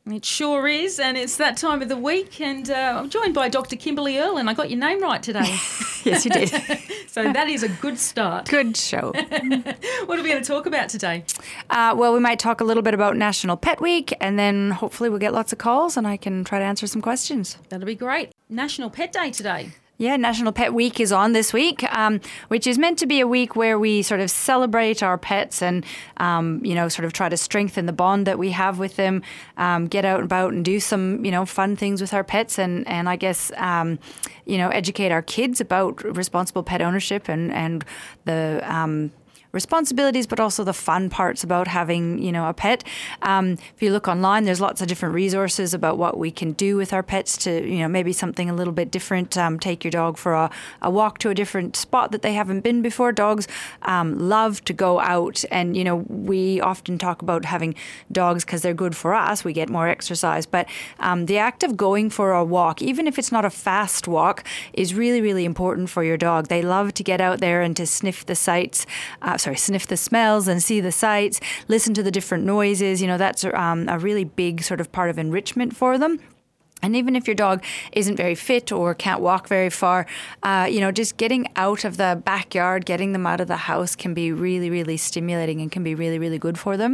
It sure is, and it's that time of the week, and I'm joined by Dr. Kimberly Earl, and I got your name right today. Yes, you did. So that is a good start. Good show. What are we going to talk about today? Well, we might talk a little bit about National Pet Week, and then hopefully we'll get lots of calls and I can try to answer some questions. That'll be great. National Pet Day today. Yeah, National Pet Week is on this week, which is meant to be a week where we sort of celebrate our pets and, sort of try to strengthen the bond that we have with them, get out and about and do some, fun things with our pets and I guess, educate our kids about responsible pet ownership and the responsibilities, but also the fun parts about having, a pet. If you look online, there's lots of different resources about what we can do with our pets to, maybe something a little bit different. Take your dog for a walk to a different spot that they haven't been before. Dogs love to go out and, we often talk about having dogs because they're good for us. We get more exercise, but the act of going for a walk, even if it's not a fast walk, is really, really important for your dog. They love to get out there and to sniff the sniff the smells and see the sights, listen to the different noises. That's a really big sort of part of enrichment for them. And even if your dog isn't very fit or can't walk very far, just getting out of the backyard, getting them out of the house can be really, really stimulating and can be really, really good for them.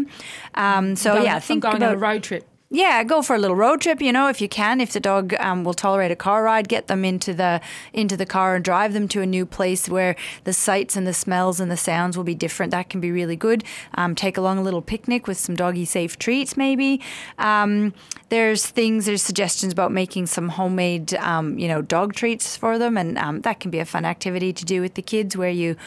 Think going about on a road trip. Yeah, go for a little road trip, if you can. If the dog will tolerate a car ride, get them into the car and drive them to a new place where the sights and the smells and the sounds will be different. That can be really good. Take along a little picnic with some doggy safe treats maybe. There's suggestions about making some homemade, dog treats for them. And that can be a fun activity to do with the kids where you,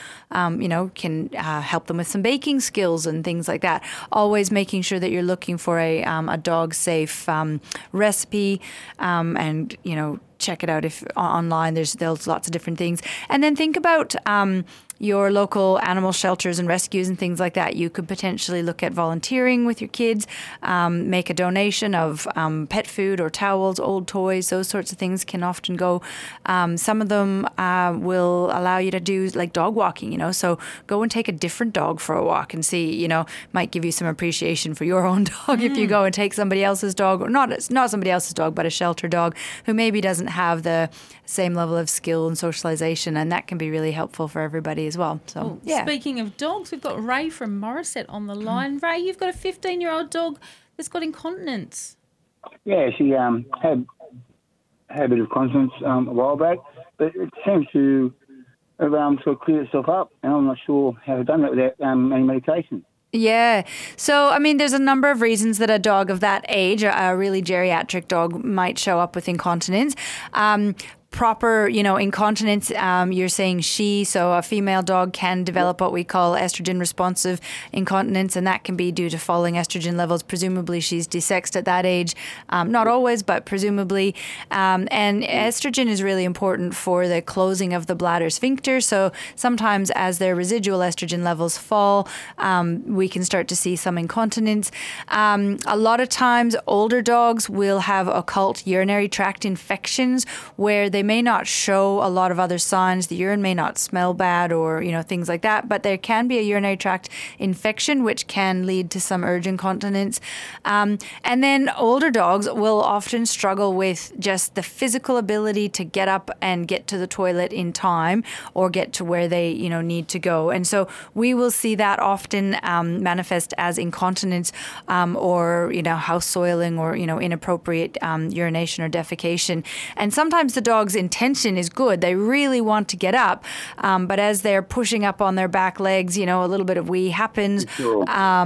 can help them with some baking skills and things like that. Always making sure that you're looking for a dog safe recipe and check it out if online. There's lots of different things. And then think about your local animal shelters and rescues and things like that. You could potentially look at volunteering with your kids, make a donation of pet food or towels, old toys. Those sorts of things can often go. Some of them will allow you to do like dog walking, so go and take a different dog for a walk and see, might give you some appreciation for your own dog if you go and take somebody else's dog, or not somebody else's dog, but a shelter dog who maybe doesn't have the same level of skill and socialization, and that can be really helpful for everybody as well. So, yeah. Speaking of dogs, we've got Ray from Morisset on the line. Ray, you've got a 15-year-old dog that's got incontinence. Yeah, she had a bit of continence a while back, but it seems to sort of clear itself up, and I'm not sure how to done that without any medication. Yeah. So, there's a number of reasons that a dog of that age, a really geriatric dog, might show up with incontinence. Proper, incontinence, you're saying so a female dog can develop what we call estrogen responsive incontinence, and that can be due to falling estrogen levels. Presumably she's desexed at that age. Not always, but presumably. And estrogen is really important for the closing of the bladder sphincter. So sometimes as their residual estrogen levels fall, we can start to see some incontinence. A lot of times older dogs will have occult urinary tract infections where they may not show a lot of other signs. The urine may not smell bad or, things like that, but there can be a urinary tract infection which can lead to some urge incontinence. And then older dogs will often struggle with just the physical ability to get up and get to the toilet in time or get to where they, need to go. And so we will see that often manifest as incontinence or, house soiling or, inappropriate urination or defecation. And sometimes the dog's intention is good. They really want to get up, but as they're pushing up on their back legs, a little bit of wee happens. Sure.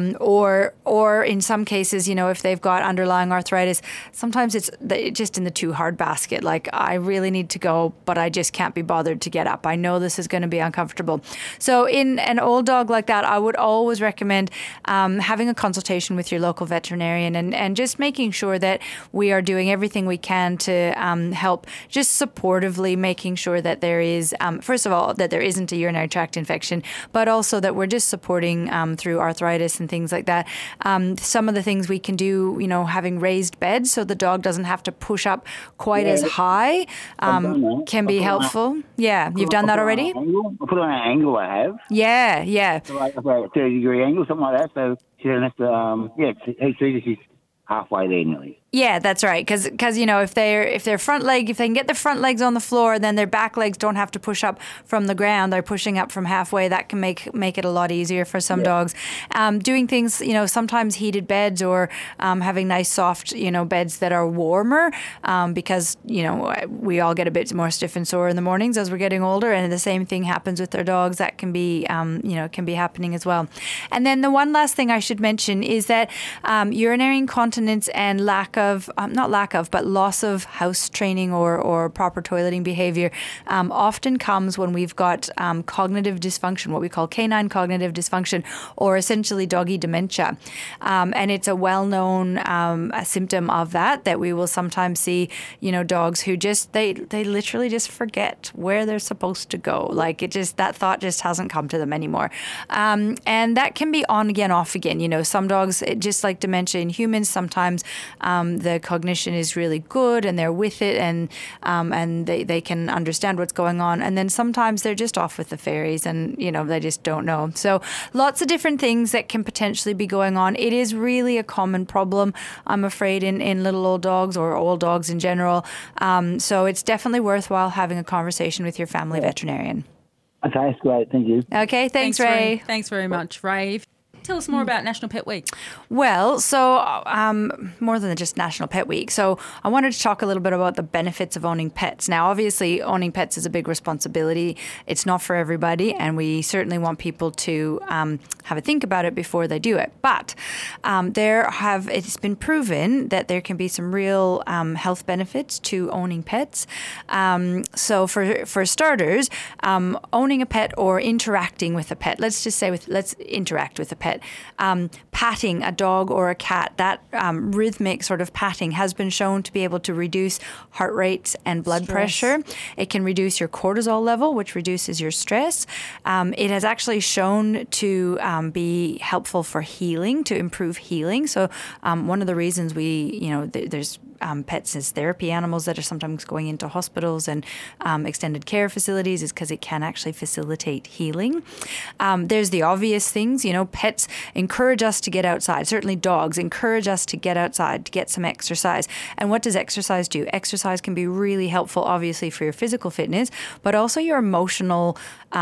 Or in some cases, if they've got underlying arthritis, sometimes it's just in the too hard basket. Like, I really need to go, but I just can't be bothered to get up. I know this is going to be uncomfortable. So in an old dog like that, I would always recommend having a consultation with your local veterinarian and just making sure that we are doing everything we can to help just supportively making sure that there is, first of all, that there isn't a urinary tract infection, but also that we're just supporting through arthritis and things like that. Some of the things we can do, having raised beds so the dog doesn't have to push up quite as high can be helpful. Yeah, you've done that already? I put on an angle I have. Yeah. So like a 30-degree angle, something like that. So she doesn't have to, she's halfway there nearly. Yeah, that's right. Because if they can get their front legs on the floor, then their back legs don't have to push up from the ground. They're pushing up from halfway. That can make it a lot easier for some dogs. Doing things, sometimes heated beds or having nice soft, beds that are warmer, because we all get a bit more stiff and sore in the mornings as we're getting older, and the same thing happens with their dogs. That can be can be happening as well. And then the one last thing I should mention is that urinary incontinence and loss of house training or proper toileting behavior often comes when we've got cognitive dysfunction, what we call canine cognitive dysfunction, or essentially doggy dementia. And it's a well-known symptom of that we will sometimes see, dogs who they literally just forget where they're supposed to go. Like that thought just hasn't come to them anymore. And that can be on again, off again. Some dogs, just like dementia in humans, sometimes the cognition is really good and they're with it and they can understand what's going on. And then sometimes they're just off with the fairies and, they just don't know. So lots of different things that can potentially be going on. It is really a common problem, I'm afraid, in little old dogs or old dogs in general. So it's definitely worthwhile having a conversation with your family veterinarian. Okay, that's great. Thank you. Okay, thanks, Ray. Thanks very much, Ray. Tell us more about National Pet Week. Well, so more than just National Pet Week. So I wanted to talk a little bit about the benefits of owning pets. Now, obviously, owning pets is a big responsibility. It's not for everybody, and we certainly want people to have a think about it before they do it. But it's been proven that there can be some real health benefits to owning pets. So for starters, owning a pet or interacting with a pet, let's interact with a pet. Patting a dog or a cat, that rhythmic sort of patting has been shown to be able to reduce heart rates and blood pressure. It can reduce your cortisol level, which reduces your stress. It has actually shown to be helpful for healing, to improve healing. So one of the reasons there's pets as therapy animals that are sometimes going into hospitals and extended care facilities is because it can actually facilitate healing. There's the obvious things, pets encourage us to get outside. Certainly dogs encourage us to get outside, to get some exercise. And what does exercise do? Exercise can be really helpful, obviously, for your physical fitness, but also your emotional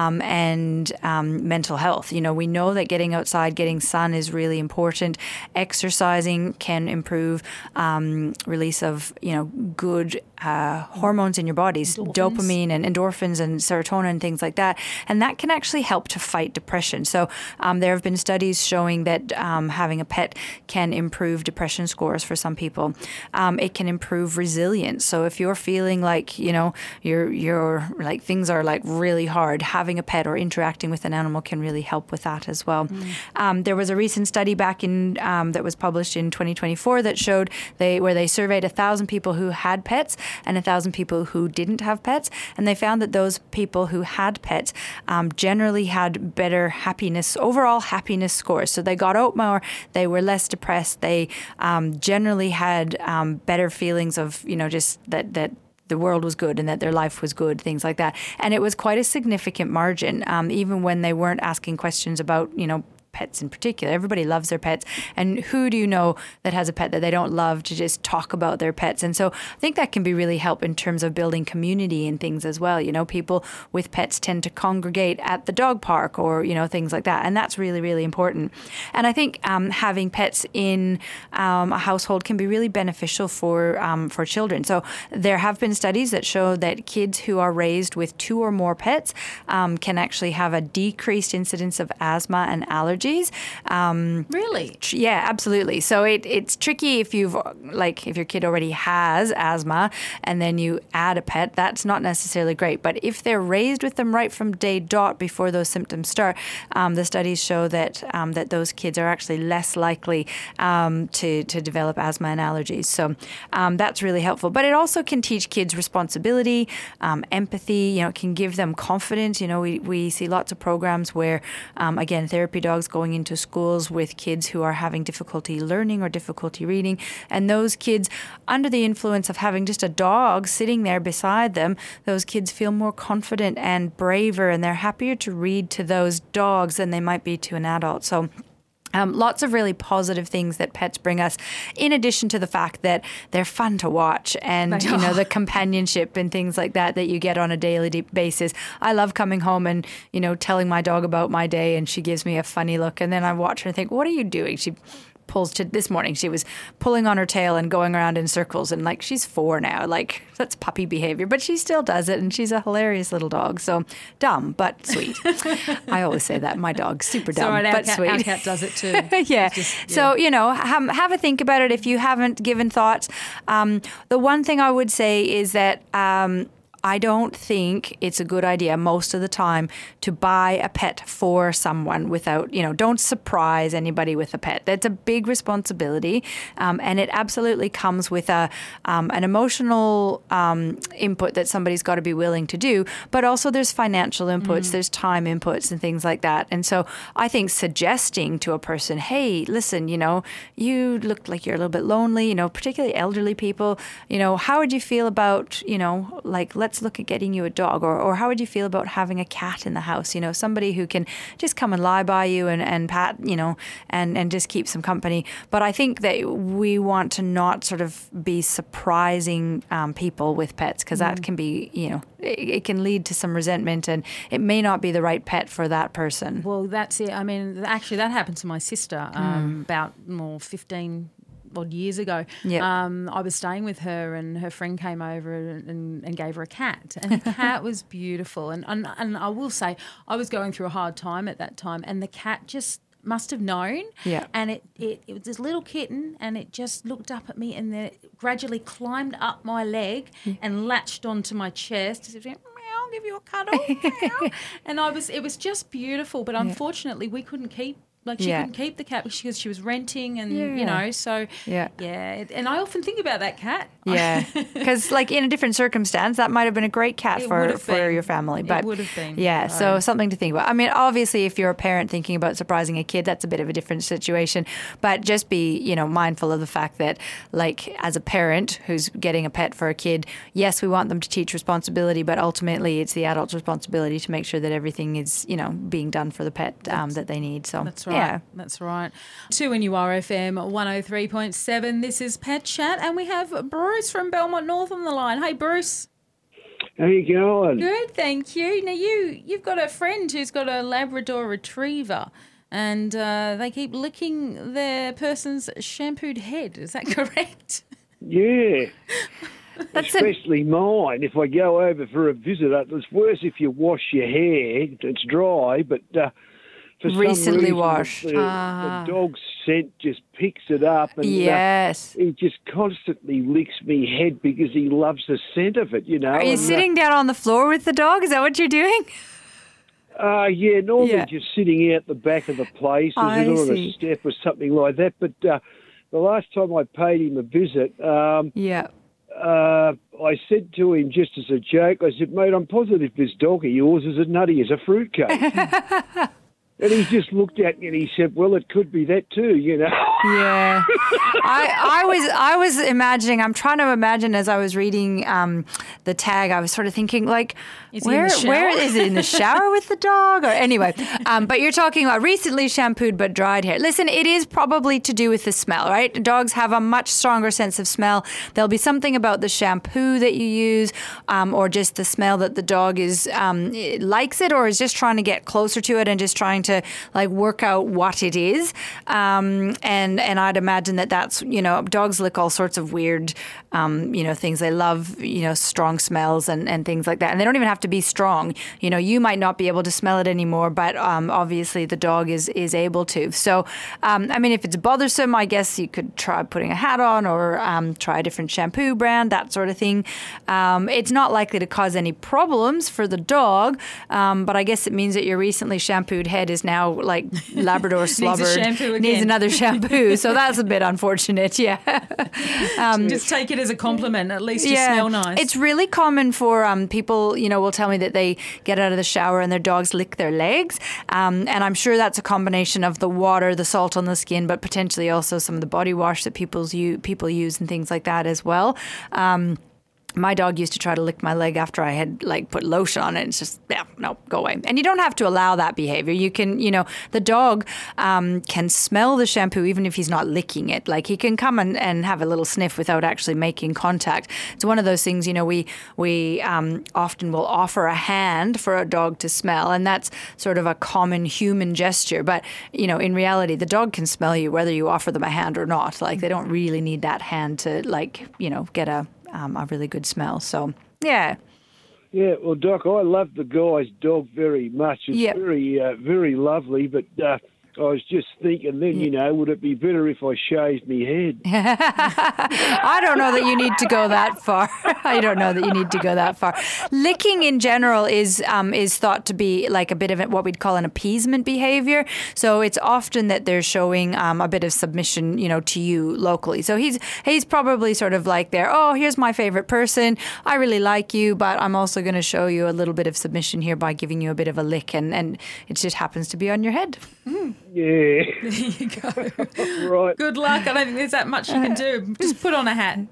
and mental health. We know that getting outside, getting sun is really important. Exercising can improve release of, good hormones in your bodies, dopamine and endorphins and serotonin and things like that. And that can actually help to fight depression. So there have been studies showing that having a pet can improve depression scores for some people. It can improve resilience. So if you're feeling like, you're like things are like really hard, having a pet or interacting with an animal can really help with that as well. There was a recent study back in that was published in 2024 that showed where they surveyed 1,000 people who had pets and 1,000 people who didn't have pets, and they found that those people who had pets generally had better overall happiness scores. So they got out more, they were less depressed, they generally had better feelings of, just that the world was good and that their life was good, things like that. And it was quite a significant margin, even when they weren't asking questions about, pets in particular. Everybody loves their pets. And who do you know that has a pet that they don't love to just talk about their pets? And so I think that can be really help in terms of building community and things as well. People with pets tend to congregate at the dog park or, things like that. And that's really, really important. And I think having pets in a household can be really beneficial for children. So there have been studies that show that kids who are raised with 2 or more pets can actually have a decreased incidence of asthma and allergies. Really? Yeah, absolutely. So it's tricky if your kid already has asthma and then you add a pet, that's not necessarily great. But if they're raised with them right from day dot before those symptoms start, the studies show that those kids are actually less likely to develop asthma and allergies. So that's really helpful. But it also can teach kids responsibility, empathy. It can give them confidence. We see lots of programs where, again, therapy dogs going into schools with kids who are having difficulty learning or difficulty reading. And those kids, under the influence of having just a dog sitting there beside them, those kids feel more confident and braver, and they're happier to read to those dogs than they might be to an adult. So Lots of really positive things that pets bring us, in addition to the fact that they're fun to watch and, the companionship and things like that you get on a daily basis. I love coming home and, telling my dog about my day, and she gives me a funny look, and then I watch her and think, what are you doing? She this morning she was pulling on her tail and going around in circles, and like, she's 4 now, like, that's puppy behavior, but she still does it, and she's a hilarious little dog. So dumb but sweet. I always say that, my dog's super dumb but sweet. Our cat does it too. Yeah. So have a think about it if you haven't given thoughts. The one thing I would say is that I don't think it's a good idea most of the time to buy a pet for someone without, don't surprise anybody with a pet. That's a big responsibility, and it absolutely comes with an emotional input that somebody's got to be willing to do, but also there's financial inputs, there's time inputs and things like that. And so I think suggesting to a person, hey, listen, you look like you're a little bit lonely, particularly elderly people, how would you feel about, let's look at getting you a dog, or how would you feel about having a cat in the house? Somebody who can just come and lie by you and pat, and just keep some company. But I think that we want to not sort of be surprising people with pets, because that can be, it can lead to some resentment, and it may not be the right pet for that person. Well, that's it. I mean, actually, that happened to my sister about 15 odd years ago. Yep. I was staying with her, and her friend came over and gave her a cat, and the cat was beautiful. And I will say, I was going through a hard time at that time, and the cat just must have known. Yeah. And it was this little kitten, and it just looked up at me, and then it gradually climbed up my leg and latched onto my chest. It went, I'll give you a cuddle. And it was just beautiful. But unfortunately, we couldn't keep. Like, she couldn't keep the cat because she was renting, and, so, And I often think about that cat. Yeah, because, like, in a different circumstance, that might have been a great cat for your family. But it would have been. Yeah, so something to think about. I mean, obviously, if you're a parent thinking about surprising a kid, that's a bit of a different situation. But just be, mindful of the fact that, like, as a parent who's getting a pet for a kid, yes, we want them to teach responsibility, but ultimately it's the adult's responsibility to make sure that everything is, being done for the pet that they need. So that's right. Yeah. That's right. 2NURFM 103.7. This is Pet Chat, and we have Bruce from Belmont North on the line. Hey, Bruce. How you going? Good, thank you. Now, you've got a friend who's got a Labrador Retriever, and they keep licking their person's shampooed head. Is that correct? Yeah. Especially mine. If I go over for a visit, it's worse if you wash your hair. It's dry, but... for recently some reason, washed. The dog's scent just picks it up, and yes, he just constantly licks me head because he loves the scent of it. Are you sitting down on the floor with the dog? Is that what you're doing? Yeah, normally just sitting out the back of the place, or on a step or something like that. But the last time I paid him a visit, I said to him just as a joke, I said, "Mate, I'm positive this dog of yours is as nutty as a fruitcake." And he just looked at me and he said, "Well, it could be that too, Yeah. I was imagining, I'm trying to imagine as I was reading the tag, I was sort of thinking, like, where is it in the shower with the dog? Or anyway, but you're talking about recently shampooed but dried hair. Listen, it is probably to do with the smell, right? Dogs have a much stronger sense of smell. There'll be something about the shampoo that you use, or just the smell that the dog likes it, or is just trying to get closer to it and just trying to like work out what it is. And I'd imagine that's, dogs lick all sorts of weird, things. They love, strong smells and things like that. And they don't even have to be strong. You might not be able to smell it anymore, but obviously the dog is able to. So, if it's bothersome, I guess you could try putting a hat on, or try a different shampoo brand, that sort of thing. It's not likely to cause any problems for the dog, but I guess it means that your recently shampooed head is now like Labrador slobbered, needs another shampoo. So that's a bit unfortunate. Yeah. Just take it as a compliment. At least you smell nice. It's really common for people, will tell me that they get out of the shower and their dogs lick their legs. And I'm sure that's a combination of the water, the salt on the skin, but potentially also some of the body wash that people use and things like that as well. my dog used to try to lick my leg after I had like put lotion on it. It's just, yeah, no, go away. And you don't have to allow that behavior. You can, the dog can smell the shampoo even if he's not licking it. Like he can come and have a little sniff without actually making contact. It's one of those things, we often will offer a hand for a dog to smell, and that's sort of a common human gesture. But, in reality, the dog can smell you whether you offer them a hand or not. Like they don't really need that hand to get a really good smell. So, yeah. Yeah, well, Doc, I love the guy's dog very much. It's very, very lovely, but I was just thinking then, would it be better if I shaved my head? I don't know that you need to go that far. Licking in general is thought to be like a bit of what we'd call an appeasement behavior. So it's often that they're showing a bit of submission, to you locally. So he's probably sort of like here's my favorite person. I really like you, but I'm also going to show you a little bit of submission here by giving you a bit of a lick, and it just happens to be on your head. Mm. Yeah. There you go. Right. Good luck. I don't think there's that much you can do. Just put on a hat.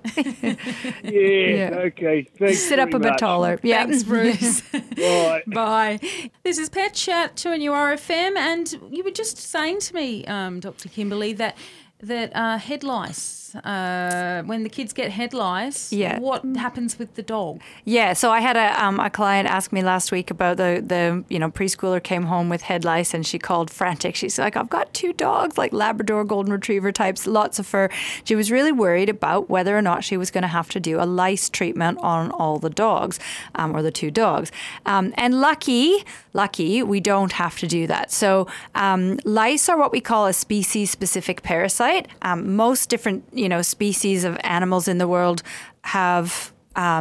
Yeah. Okay. Thanks. Sit up a bit taller. Yeah. Thanks, Bruce. Bye. Bye. This is Pet Chat to RFM, and you were just saying to me, Dr. Kimberly, that head lice, when the kids get head lice, what happens with the dog? Yeah, so I had a client ask me last week about the preschooler came home with head lice, and she called frantic. She's like, I've got 2 dogs, like Labrador, Golden Retriever types, lots of fur. She was really worried about whether or not she was going to have to do a lice treatment on all the dogs, or the 2 dogs. And lucky, we don't have to do that. So lice are what we call a species-specific parasite. Most different, species of animals in the world have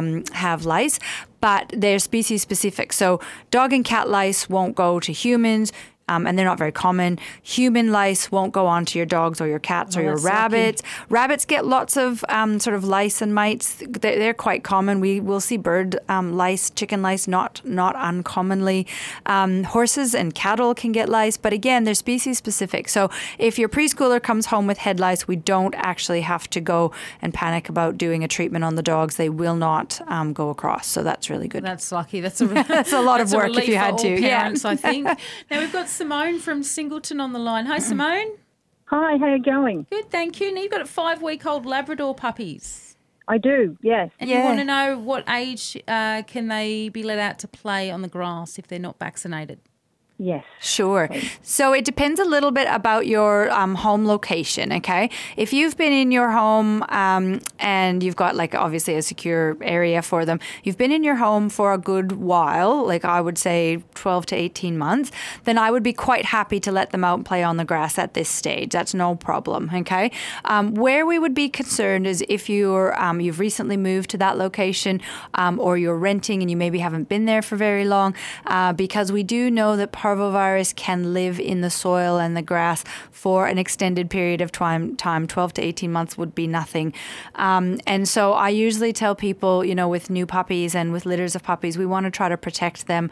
lice, but they're species specific. So dog and cat lice won't go to humans. And they're not very common. Human lice won't go onto your dogs or your cats or your rabbits. Lucky. Rabbits get lots of sort of lice and mites. They're quite common. We will see bird lice, chicken lice, not uncommonly. Horses and cattle can get lice, but again, they're species specific. So if your preschooler comes home with head lice, we don't actually have to go and panic about doing a treatment on the dogs. They will not go across. So that's really good. That's lucky. That's a lot of work if you had to. Parents, I think. Now we've got Simone from Singleton on the line. Hi, Simone. Hi, how are you going? Good, thank you. Now you've got 5-week-old Labrador puppies. I do, yes. And you want to know what age can they be let out to play on the grass if they're not vaccinated? Yes. Sure. So it depends a little bit about your home location, okay? If you've been in your home and you've got like obviously a secure area for them, you've been in your home for a good while, like I would say 12 to 18 months, then I would be quite happy to let them out and play on the grass at this stage. That's no problem, okay? Where we would be concerned is if you've recently moved to that location or you're renting and you maybe haven't been there for very long, because we do know that parvovirus can live in the soil and the grass for an extended period of time. 12 to 18 months would be nothing. And so I usually tell people, with new puppies and with litters of puppies, we want to try to protect them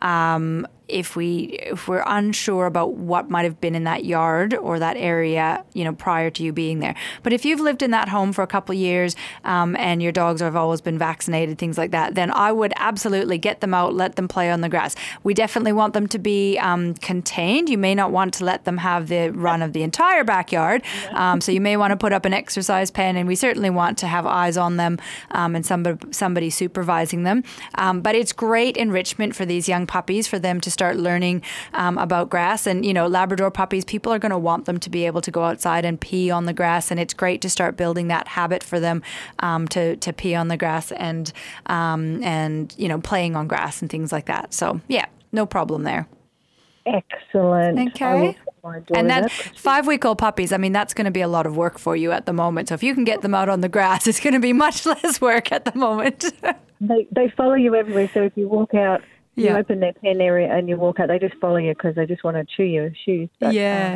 if we're unsure about what might have been in that yard or that area, prior to you being there. But if you've lived in that home for a couple of years and your dogs have always been vaccinated, things like that, then I would absolutely get them out, let them play on the grass. We definitely want them to be contained. You may not want to let them have the run of the entire backyard. So you may want to put up an exercise pen, and we certainly want to have eyes on them and somebody supervising them. But it's great enrichment for these young puppies for them to start learning about grass. And, Labrador puppies, people are going to want them to be able to go outside and pee on the grass. And it's great to start building that habit for them to pee on the grass and playing on grass and things like that. So, yeah, no problem there. Excellent. Okay. And that 5-week-old puppies, that's going to be a lot of work for you at the moment. So if you can get them out on the grass, it's going to be much less work at the moment. They follow you everywhere. So if you walk out, you open their pen area and you walk out, they just follow you because they just want to chew your shoes. But, yeah.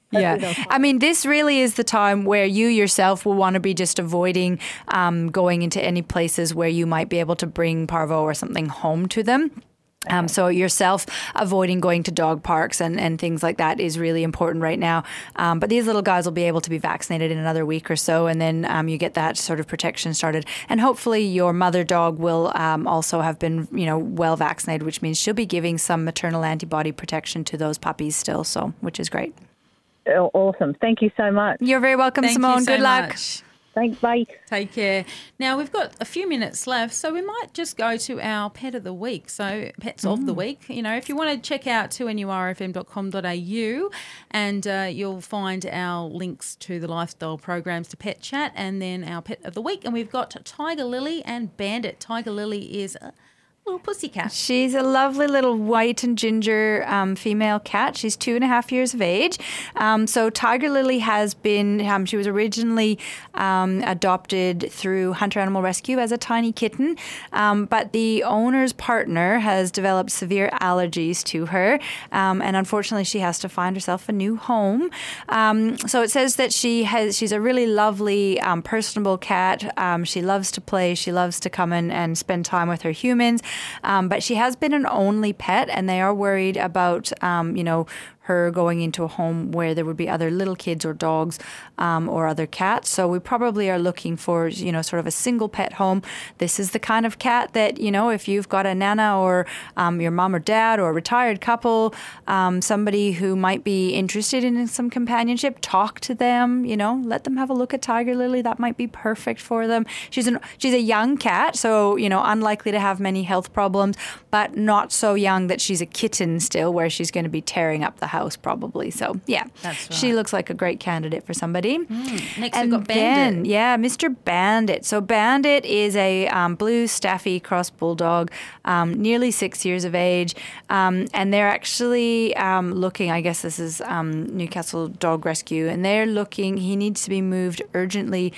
This really is the time where you yourself will want to be just avoiding going into any places where you might be able to bring parvo or something home to them. So yourself avoiding going to dog parks and things like that is really important right now. But these little guys will be able to be vaccinated in another week or so, and then you get that sort of protection started. And hopefully your mother dog will also have been, well vaccinated, which means she'll be giving some maternal antibody protection to those puppies still. So, which is great. Awesome. Thank you so much. You're very welcome, Simone. Good luck. Much. Thanks, bye. Take care. Now, we've got a few minutes left, so we might just go to our pet of the week. So, pets of the week. If you want to check out 2nurfm.com.au, and you'll find our links to the lifestyle programs to Pet Chat and then our pet of the week. And we've got Tiger Lily and Bandit. Tiger Lily is a little pussycat. She's a lovely little white and ginger female cat. She's 2.5 years of age. So Tiger Lily has been, she was originally adopted through Hunter Animal Rescue as a tiny kitten, but the owner's partner has developed severe allergies to her, and unfortunately she has to find herself a new home. So it says that she's a really lovely, personable cat. She loves to play. She loves to come in and spend time with her humans. But she has been an only pet, and they are worried about, her going into a home where there would be other little kids or dogs or other cats. So we probably are looking for, sort of a single pet home. This is the kind of cat that, if you've got a nana or your mom or dad or a retired couple, somebody who might be interested in some companionship, talk to them, let them have a look at Tiger Lily. That might be perfect for them. She's a young cat, so, unlikely to have many health problems, but not so young that she's a kitten still where she's going to be tearing up the house probably. So, yeah, that's right. She looks like a great candidate for somebody. Next, we've got Bandit. Mr. Bandit. So Bandit is a blue Staffy cross bulldog, nearly 6 years of age, and they're actually looking, I guess this is Newcastle Dog Rescue, and they're looking, he needs to be moved urgently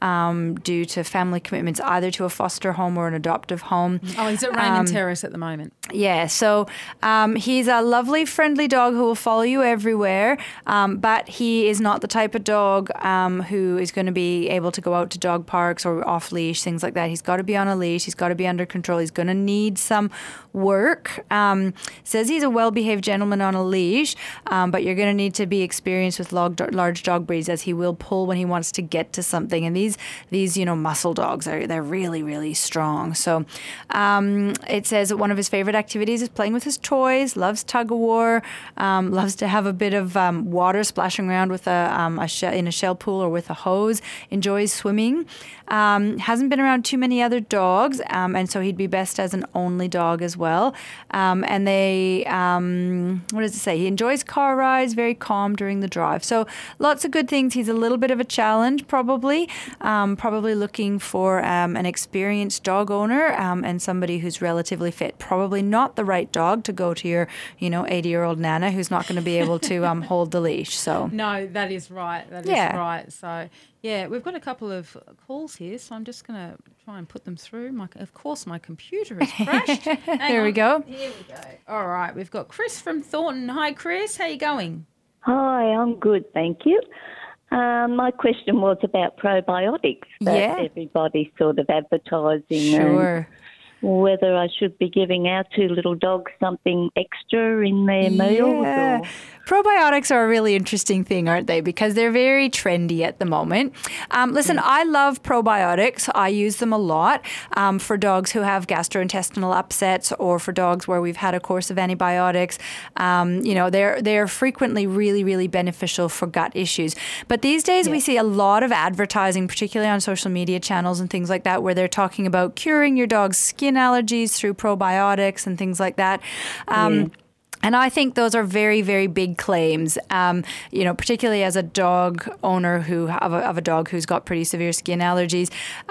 due to family commitments, either to a foster home or an adoptive home. Oh, he's at Raymond Terrace at the moment. Yeah, so he's a lovely, friendly dog who will follow you everywhere, but he is not the type of dog who is going to be able to go out to dog parks or off leash, things like that. He's got to be on a leash. He's got to be under control. He's going to need some work. Says he's a well-behaved gentleman on a leash, but you're going to need to be experienced with large dog breeds, as he will pull when he wants to get to something. And these muscle dogs they're really, really strong. So it says that one of his favorite activities is playing with his toys. Loves tug of war. Loves to have a bit of water splashing around with in a shell pool or with a hose. Enjoys swimming. Hasn't been around too many other dogs, and so he'd be best as an only dog as well. And they, what does it say? He enjoys car rides. Very calm during the drive. So lots of good things. He's a little bit of a challenge, probably. Probably looking for an experienced dog owner and somebody who's relatively fit. Probably not the right dog to go to your, 80-year-old nana who's not going to be able to hold the leash. So no, that is right. That is right. So yeah, we've got a couple of calls here, so I'm just going to try and put them through. Of course, my computer has crashed. There we go. Here we go. All right, we've got Chris from Thornton. Hi, Chris. How you going? Hi, I'm good, thank you. My question was about probiotics that everybody's sort of advertising. Sure. Whether I should be giving our two little dogs something extra in their meals. Or... Probiotics are a really interesting thing, aren't they? Because they're very trendy at the moment. Listen, I love probiotics. I use them a lot for dogs who have gastrointestinal upsets or for dogs where we've had a course of antibiotics. They're frequently really, really beneficial for gut issues. But these days we see a lot of advertising, particularly on social media channels and things like that, where they're talking about curing your dog's skin allergies through probiotics and things like that. And I think those are very, very big claims, particularly as a dog owner of a dog who's got pretty severe skin allergies.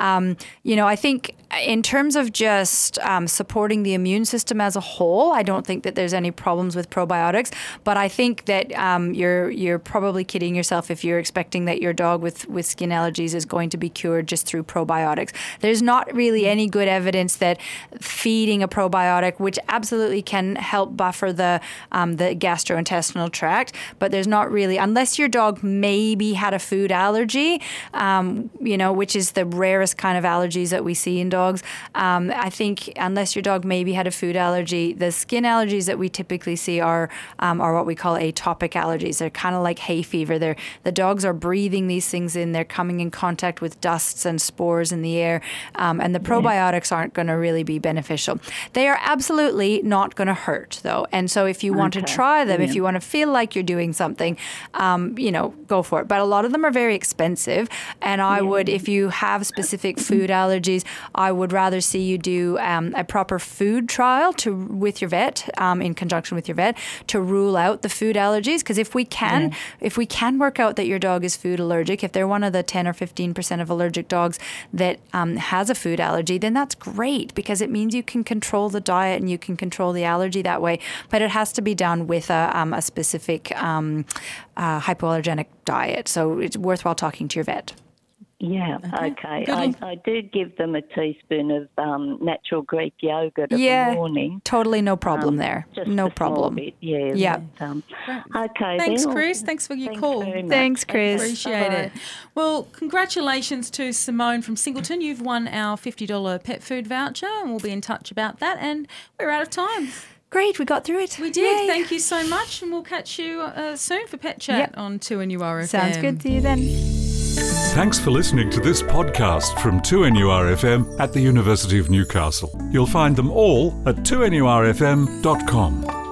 I think in terms of just supporting the immune system as a whole, I don't think that there's any problems with probiotics. But I think that you're probably kidding yourself if you're expecting that your dog with skin allergies is going to be cured just through probiotics. There's not really any good evidence that feeding a probiotic, which absolutely can help buffer the the gastrointestinal tract, but there's not really, unless your dog maybe had a food allergy, which is the rarest kind of allergies that we see in dogs. I think unless your dog maybe had a food allergy, the skin allergies that we typically see are what we call atopic allergies. They're kind of like hay fever. The dogs are breathing these things in. They're coming in contact with dusts and spores in the air, and the probiotics aren't going to really be beneficial. They are absolutely not going to hurt, though. And so if you want to try them, if you want to feel like you're doing something, go for it. But a lot of them are very expensive, and I would, if you have specific food allergies, I would rather see you do a proper food trial with your vet, in conjunction with your vet, to rule out the food allergies. Because if we can work out that your dog is food allergic, if they're one of the 10 or 15% of allergic dogs that has a food allergy, then that's great, because it means you can control the diet and you can control the allergy that way. But it has to be done with a specific hypoallergenic diet. So it's worthwhile talking to your vet. Yeah, okay. I do give them a teaspoon of natural Greek yogurt in the morning. Totally no problem there. No problem. Bit, yeah. Okay. Thanks, Chris. Thanks for your call. Thanks, Chris. Appreciate it. Well, congratulations to Simone from Singleton. You've won our $50 pet food voucher, and we'll be in touch about that. And we're out of time. Great, we got through it. We did. Yay. Thank you so much, and we'll catch you soon for Pet Chat on 2NURFM. Sounds good. See you then. Thanks for listening to this podcast from 2NURFM at the University of Newcastle. You'll find them all at 2NURFM.com.